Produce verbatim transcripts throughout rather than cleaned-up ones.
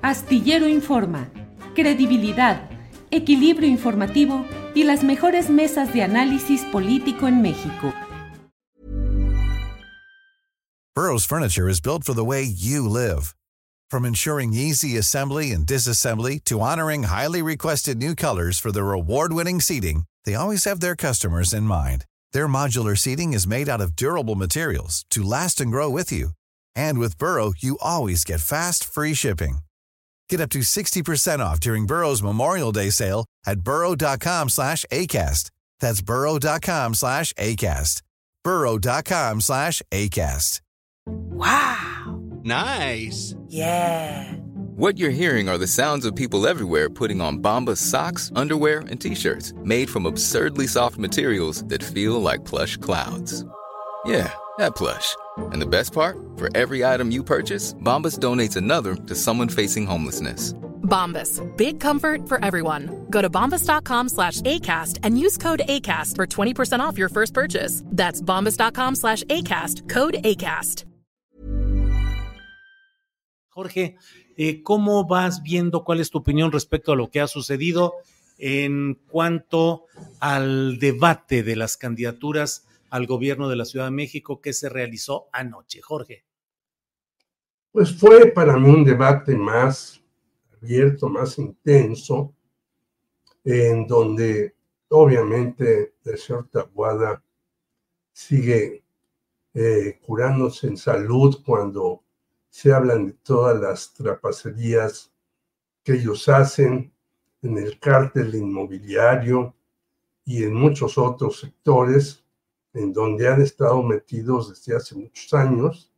Astillero Informa, credibilidad, equilibrio informativo y las mejores mesas de análisis político en México. Burrow's furniture is built for the way you live. From ensuring easy assembly and disassembly to honoring highly requested new colors for their award-winning seating, they always have their customers in mind. Their modular seating is made out of durable materials to last and grow with you. And with Burrow, you always get fast, free shipping. Get up to sixty percent off during Burrow's Memorial Day sale at burrow.com slash ACAST. That's burrow.com slash ACAST. burrow.com slash ACAST. Wow. Nice. Yeah. What you're hearing are the sounds of people everywhere putting on Bombas socks, underwear, and T-shirts made from absurdly soft materials that feel like plush clouds. Yeah, that plush. And the best part? For every item you purchase, Bombas donates another to someone facing homelessness. Bombas. Big comfort for everyone. Go to bombas.com slash ACAST and use code ACAST for twenty percent off your first purchase. That's bombas.com slash ACAST. Code ACAST. Jorge, eh, ¿cómo vas viendo, cuál es tu opinión respecto a lo que ha sucedido en cuanto al debate de las candidaturas al gobierno de la Ciudad de México que se realizó anoche? Jorge. Pues fue para mí un debate más abierto, más intenso, en donde obviamente el señor Taboada sigue eh, curándose en salud cuando se hablan de todas las trapacerías que ellos hacen en el cártel inmobiliario y en muchos otros sectores en donde han estado metidos desde hace muchos años.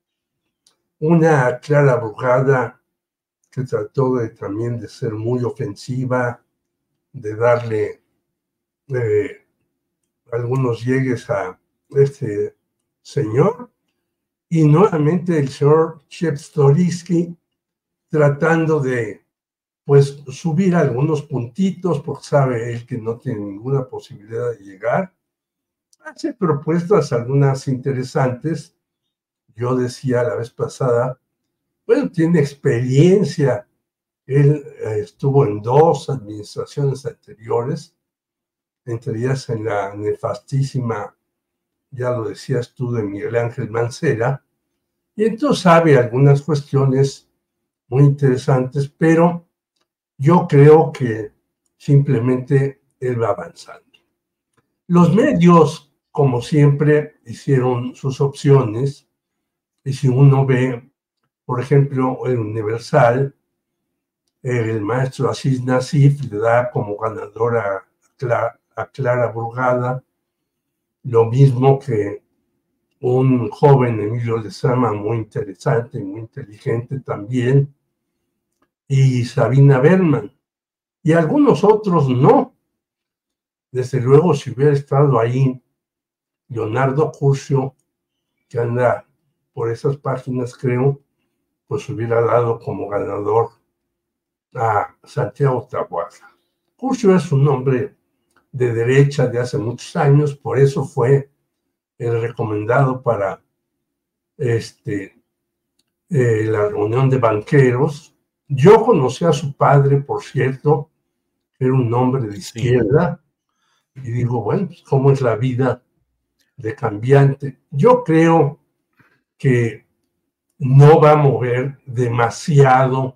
Una Clara Brugada que trató de, también de ser muy ofensiva, de darle eh, algunos llegues a este señor, y nuevamente el señor Chertorivsky tratando de pues subir algunos puntitos, porque sabe él que no tiene ninguna posibilidad de llegar. Hace propuestas algunas interesantes. Yo decía la vez pasada, bueno, tiene experiencia. Él eh, estuvo en dos administraciones anteriores, entre ellas en la nefastísima, ya lo decías tú, de Miguel Ángel Mancera, y entonces sabe algunas cuestiones muy interesantes, pero yo creo que simplemente él va avanzando. Los medios, como siempre, hicieron sus opciones, y si uno ve, por ejemplo, el Universal, el maestro Asís Nasif le da como ganadora a Clara, a Clara Brugada, lo mismo que un joven Emilio Lezama muy interesante y muy inteligente también, y Sabina Berman, y algunos otros no. Desde luego, si hubiera estado ahí Leonardo Curcio, que anda por esas páginas, creo, pues hubiera dado como ganador a Santiago Taboada. Curcio es un hombre de derecha de hace muchos años, por eso fue el recomendado para este, eh, la reunión de banqueros. Yo conocí a su padre, por cierto, era un hombre de izquierda, sí. Y digo, bueno, pues, ¿cómo es la vida de cambiante? Yo creo que no va a mover demasiado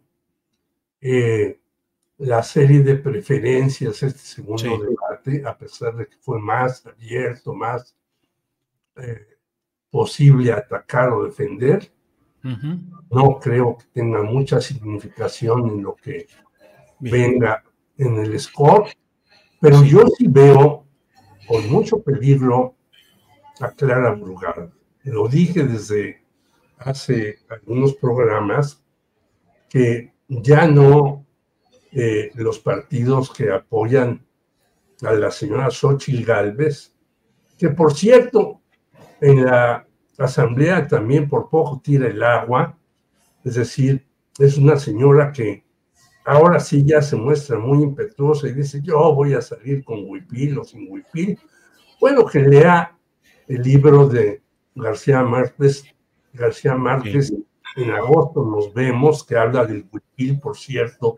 eh, la serie de preferencias, este segundo sí. debate, a pesar de que fue más abierto, más eh, posible atacar o defender. Uh-huh. No creo que tenga mucha significación en lo que Bien. venga en el score, pero sí. yo sí veo, por mucho pedirlo, a Clara Brugada. Lo dije desde hace algunos programas, que ya no eh, los partidos que apoyan a la señora Xóchitl Gálvez, que por cierto, en la asamblea también por poco tira el agua, es decir, es una señora que ahora sí ya se muestra muy impetuosa y dice, yo voy a salir con huipil o sin huipil. Bueno, que lea el libro de García Márquez, García Márquez, sí. En agosto nos vemos, que habla del huipil, por cierto,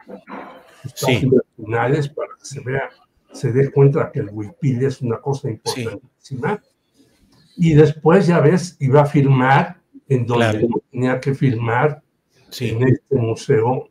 Sí. finales, para que se vea, se dé cuenta que el huipil es una cosa importantísima. Sí. Y después, ya ves, iba a firmar en donde claro. tenía que firmar, sí. en este museo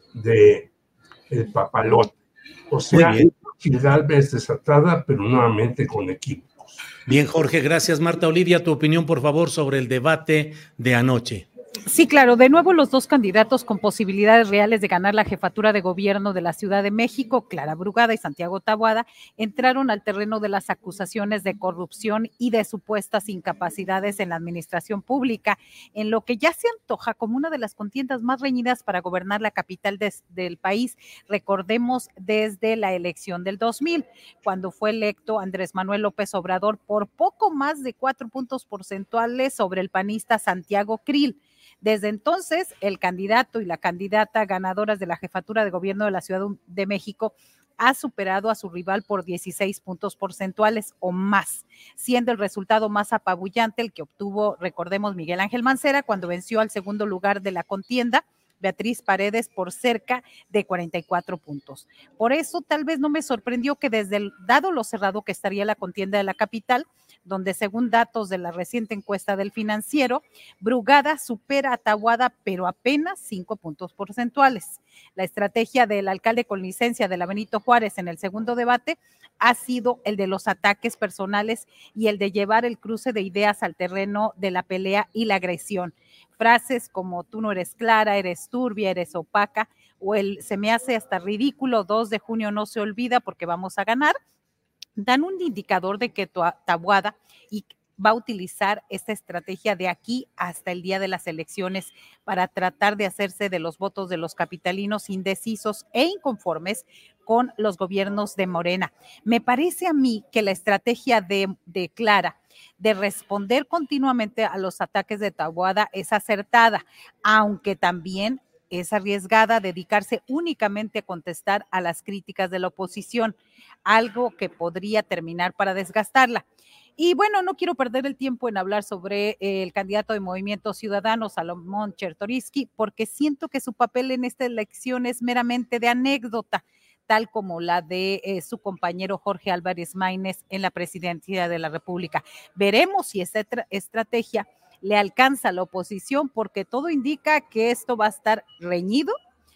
de El Papalote. O sea, Gálvez desatada, pero nuevamente con equívocos. Bien, Jorge, gracias. Marta Olivia, tu opinión, por favor, sobre el debate de anoche. Sí, claro, de nuevo los dos candidatos con posibilidades reales de ganar la jefatura de gobierno de la Ciudad de México, Clara Brugada y Santiago Taboada, entraron al terreno de las acusaciones de corrupción y de supuestas incapacidades en la administración pública, en lo que ya se antoja como una de las contiendas más reñidas para gobernar la capital de, del país. Recordemos desde la elección del dos mil, cuando fue electo Andrés Manuel López Obrador por poco más de cuatro puntos porcentuales sobre el panista Santiago Krill. Desde entonces, el candidato y la candidata ganadoras de la jefatura de gobierno de la Ciudad de México ha superado a su rival por dieciséis puntos porcentuales o más, siendo el resultado más apabullante el que obtuvo, recordemos, Miguel Ángel Mancera cuando venció al segundo lugar de la contienda, Beatriz Paredes, por cerca de cuarenta y cuatro puntos. Por eso tal vez no me sorprendió que desde el, dado lo cerrado que estaría la contienda de la capital, donde según datos de la reciente encuesta del Financiero, Brugada supera a Taboada, pero apenas cinco puntos porcentuales. La estrategia del alcalde con licencia de la Benito Juárez en el segundo debate ha sido el de los ataques personales y el de llevar el cruce de ideas al terreno de la pelea y la agresión. Frases como tú no eres clara, eres turbia, eres opaca, o el se me hace hasta ridículo, dos de junio no se olvida porque vamos a ganar, dan un indicador de que Taboada y va a utilizar esta estrategia de aquí hasta el día de las elecciones para tratar de hacerse de los votos de los capitalinos indecisos e inconformes con los gobiernos de Morena. Me parece a mí que la estrategia de, de Clara de responder continuamente a los ataques de Taboada es acertada, aunque también es arriesgada dedicarse únicamente a contestar a las críticas de la oposición, algo que podría terminar para desgastarla. Y bueno, no quiero perder el tiempo en hablar sobre eh, el candidato de Movimiento Ciudadano, Salomón Chertorivsky, porque siento que su papel en esta elección es meramente de anécdota, tal como la de eh, su compañero Jorge Álvarez Maínez en la presidencia de la República. Veremos si esta estrategia le alcanza a la oposición, porque todo indica que esto va a estar reñido,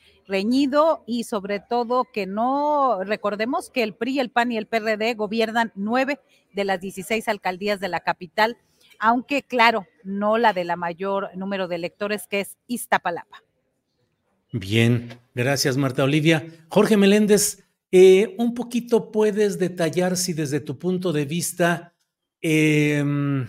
reñido y sobre todo que no, recordemos que el P R I, el P A N y el P R D gobiernan nueve de las dieciséis alcaldías de la capital, aunque claro, no la de la mayor número de electores, que es Iztapalapa. Bien, gracias Marta Olivia. Jorge Meléndez, eh, un poquito puedes detallar si desde tu punto de vista eh,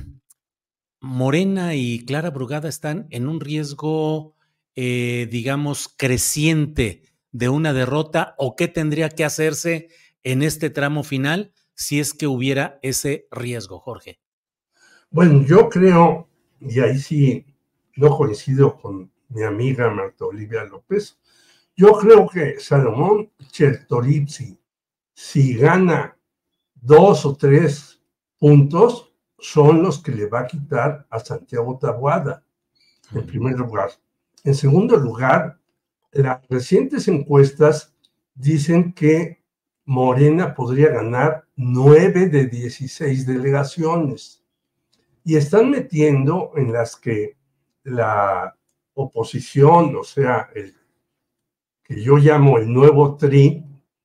Morena y Clara Brugada están en un riesgo, eh, digamos, creciente de una derrota, o qué tendría que hacerse en este tramo final si es que hubiera ese riesgo, Jorge. Bueno, yo creo, y ahí sí no coincido con mi amiga Marta Olivia López, yo creo que Salomón Chertorivsky, si gana dos o tres puntos, son los que le va a quitar a Santiago Taboada, en primer lugar. En segundo lugar, las recientes encuestas dicen que Morena podría ganar nueve de dieciséis delegaciones y están metiendo en las que la oposición, o sea, el que yo llamo el nuevo T R I,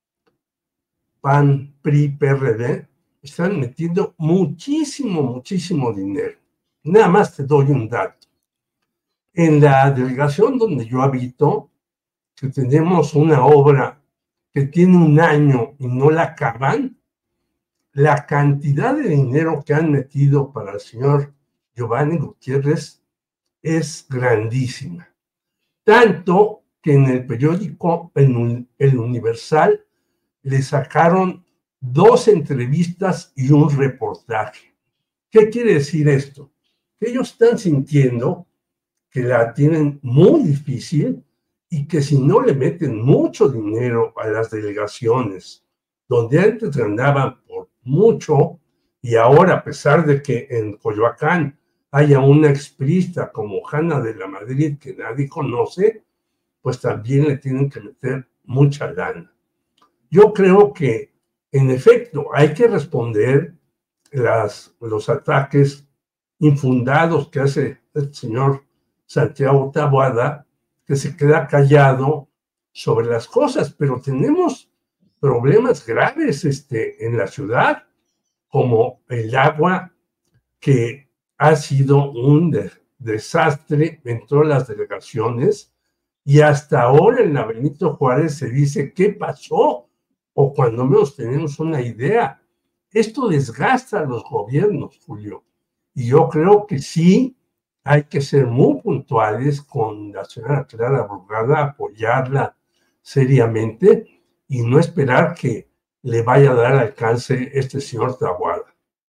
P A N, P R I, P R D, están metiendo muchísimo, muchísimo dinero. Nada más te doy un dato. En la delegación donde yo habito, que tenemos una obra que tiene un año y no la acaban, la cantidad de dinero que han metido para el señor Giovanni Gutiérrez es grandísima. Tanto que en el periódico El Universal le sacaron dos entrevistas y un reportaje. ¿Qué quiere decir esto? Que ellos están sintiendo que la tienen muy difícil y que si no le meten mucho dinero a las delegaciones, donde antes andaban por mucho, y ahora, a pesar de que en Coyoacán haya una expriista como Hanna de la Madrid que nadie conoce, pues también le tienen que meter mucha lana. Yo creo que, en efecto, hay que responder las, los ataques infundados que hace el señor Santiago Taboada, que se queda callado sobre las cosas, pero tenemos problemas graves este, en la ciudad, como el agua, que ha sido un de, desastre en todas las delegaciones, y hasta ahora en la Benito Juárez se dice qué pasó, o cuando menos tenemos una idea. Esto desgasta a los gobiernos, Julio, y yo creo que sí hay que ser muy puntuales con la señora Clara Brugada, apoyarla seriamente y no esperar que le vaya a dar alcance este señor Taboada.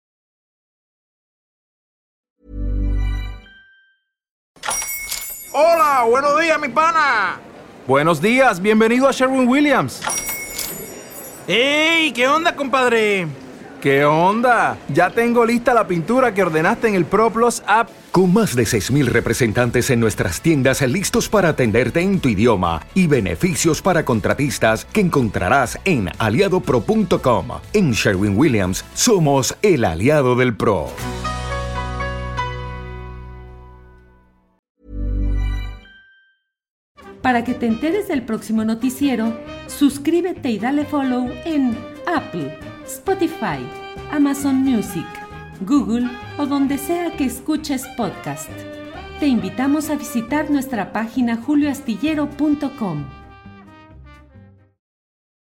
Hola, buenos días, mi pana. Buenos días, bienvenido a Sherwin-Williams. ¡Ey! ¿Qué onda, compadre? ¿Qué onda? Ya tengo lista la pintura que ordenaste en el ProPlus app. Con más de seis mil representantes en nuestras tiendas listos para atenderte en tu idioma y beneficios para contratistas que encontrarás en aliado pro punto com. En Sherwin-Williams somos el aliado del pro. Para que te enteres del próximo noticiero, suscríbete y dale follow en Apple, Spotify, Amazon Music, Google o donde sea que escuches podcast. Te invitamos a visitar nuestra página julio astillero punto com.